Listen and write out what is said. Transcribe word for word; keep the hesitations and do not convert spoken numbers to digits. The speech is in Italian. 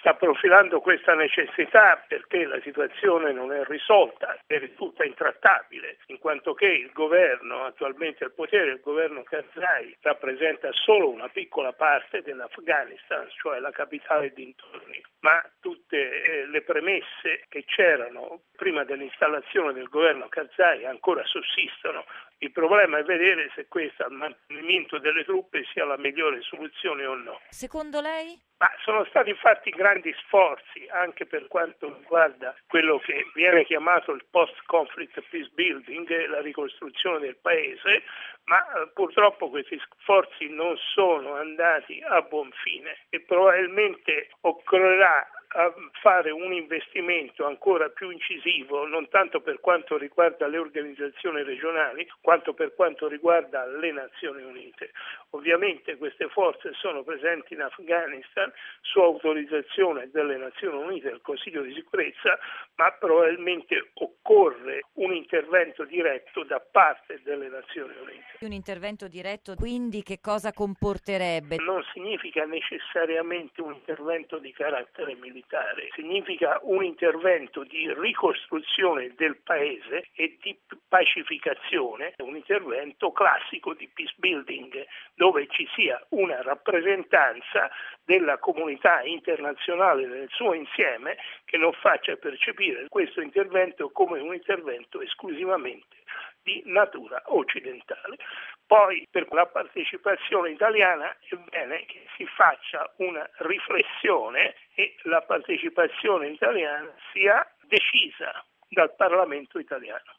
sta profilando questa necessità perché la situazione non è risolta, è risulta intrattabile, in quanto che il governo attualmente al potere, il governo Karzai, rappresenta solo una piccola parte dell'Afghanistan, cioè la capitale e dintorni, ma tutte eh, le premesse che c'erano prima dell'installazione del governo Karzai ancora sussistono. Il problema è vedere se questo mantenimento delle truppe sia la migliore soluzione o no. Secondo lei? Ma sono stati fatti grandi sforzi anche per quanto riguarda quello che viene chiamato il post-conflict peace building, la ricostruzione del paese, ma purtroppo questi sforzi non sono andati a buon fine e probabilmente occorrerà a fare un investimento ancora più incisivo, non tanto per quanto riguarda le organizzazioni regionali, quanto per quanto riguarda le Nazioni Unite. Ovviamente queste forze sono presenti in Afghanistan su autorizzazione delle Nazioni Unite e del Consiglio di sicurezza, ma probabilmente occorre un intervento diretto da parte delle Nazioni Unite. Un intervento diretto, quindi che cosa comporterebbe? Non significa necessariamente un intervento di carattere militare, significa un intervento di ricostruzione del paese e di pacificazione, un intervento classico di peace building, dove ci sia una rappresentanza della comunità internazionale nel suo insieme che non faccia percepire questo intervento come un intervento esclusivamente di natura occidentale. Poi per la partecipazione italiana è bene che si faccia una riflessione e la partecipazione italiana sia decisa dal Parlamento italiano.